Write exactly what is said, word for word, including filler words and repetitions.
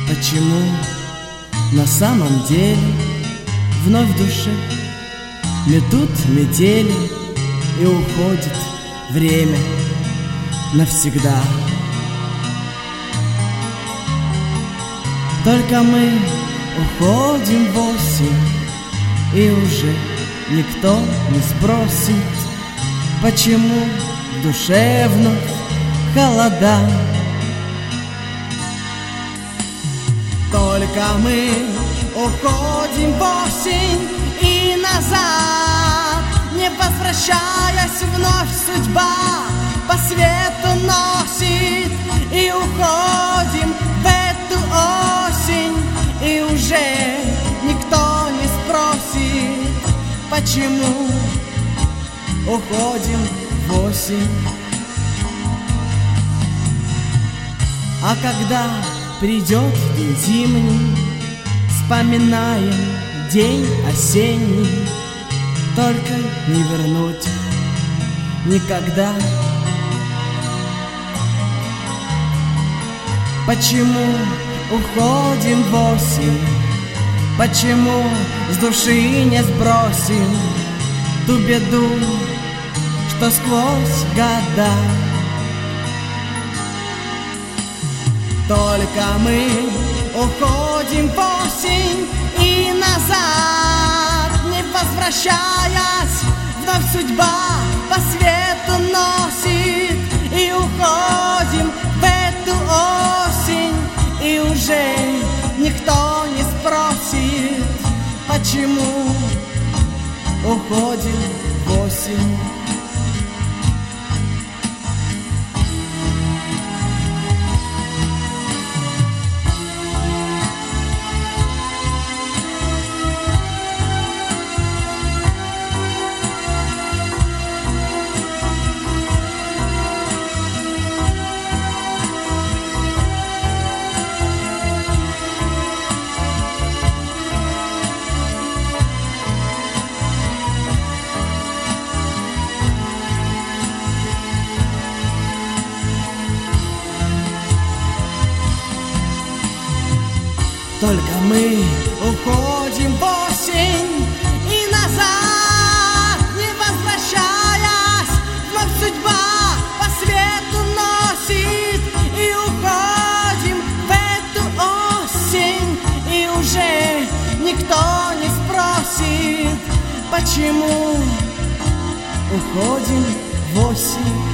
Почему на самом деле вновь в душе метут метели и уходит время навсегда? Только мы уходим в осень, и уже никто не спросит, почему в душе вновь холода. Только мы уходим в осень и назад, не возвращаясь вновь, судьба по свету носит. И уходим в эту осень, и уже никто не спросит, почему уходим в осень. А когда придет день зимний, вспоминаем день осенний, только не вернуть никогда. Почему уходим в осень? Почему с души не сбросим ту беду, что сквозь года? Только мы уходим в осень и назад, не возвращаясь, вновь судьба по свету носит. И уходим в эту осень, и уже никто не спросит, почему уходим в осень. Только мы уходим в осень и назад, не возвращаясь, вновь судьба по свету носит. И уходим в эту осень, и уже никто не спросит, почему уходим в осень.